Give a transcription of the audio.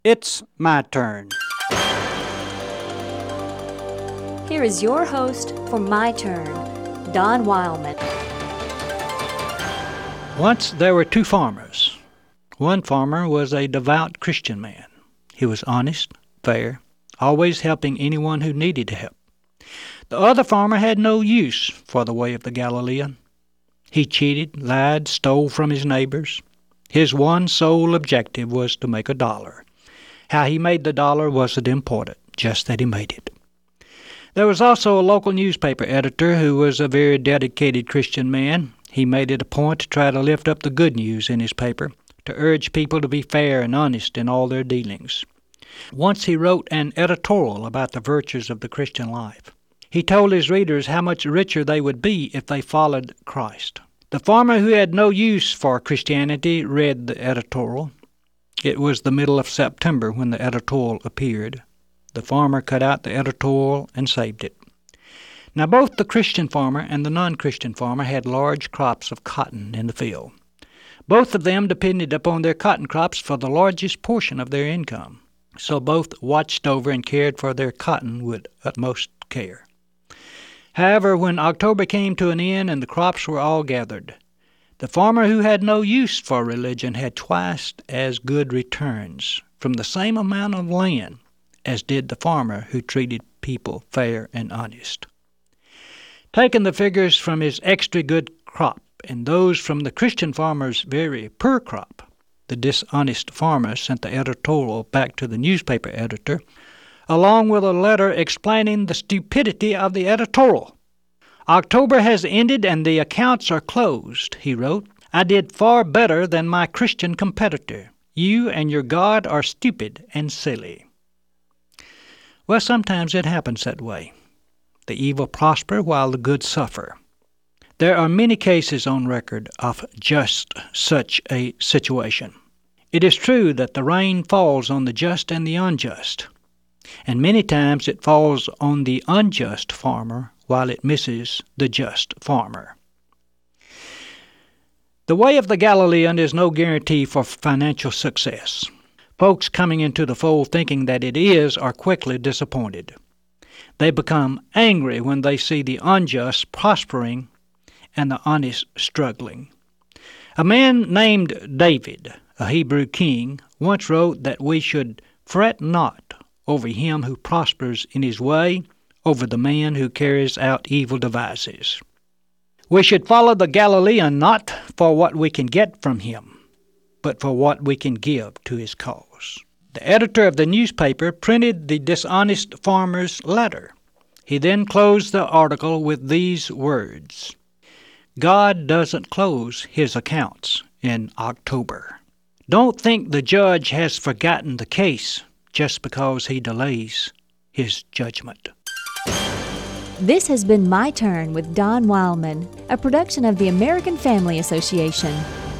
It's my turn. Here is your host for My Turn, Don Wildman. Once there were two farmers. One farmer was a devout Christian man. He was honest, fair, always helping anyone who needed help. The other farmer had no use for the way of the Galilean. He cheated, lied, stole from his neighbors. His one sole objective was to make $1. How he made the dollar wasn't important, just that he made it. There was also a local newspaper editor who was a very dedicated Christian man. He made it a point to try to lift up the good news in his paper, to urge people to be fair and honest in all their dealings. Once he wrote an editorial about the virtues of the Christian life. He told his readers how much richer they would be if they followed Christ. The farmer who had no use for Christianity read the editorial. It was the middle of September when the editorial appeared. The farmer cut out the editorial and saved it. Now both the Christian farmer and the non-Christian farmer had large crops of cotton in the field. Both of them depended upon their cotton crops for the largest portion of their income. So both watched over and cared for their cotton with utmost care. However, when October came to an end and the crops were all gathered, the farmer who had no use for religion had twice as good returns from the same amount of land as did the farmer who treated people fair and honest. Taking the figures from his extra good crop and those from the Christian farmer's very poor crop, the dishonest farmer sent the editorial back to the newspaper editor, along with a letter explaining the stupidity of the editorial. "October has ended and the accounts are closed," he wrote. "I did far better than my Christian competitor. You and your God are stupid and silly." Well, sometimes it happens that way. The evil prosper while the good suffer. There are many cases on record of just such a situation. It is true that the rain falls on the just and the unjust, and many times it falls on the unjust farmer while it misses the just farmer. The way of the Galilean is no guarantee for financial success. Folks coming into the fold thinking that it is are quickly disappointed. They become angry when they see the unjust prospering and the honest struggling. A man named David, a Hebrew king, once wrote that we should fret not over him who prospers in his way, over the man who carries out evil devices. We should follow the Galilean not for what we can get from him, but for what we can give to his cause. The editor of the newspaper printed the dishonest farmer's letter. He then closed the article with these words: "God doesn't close his accounts in October. Don't think the judge has forgotten the case just because he delays his judgment." This has been My Turn with Don Wildman, a production of the American Family Association.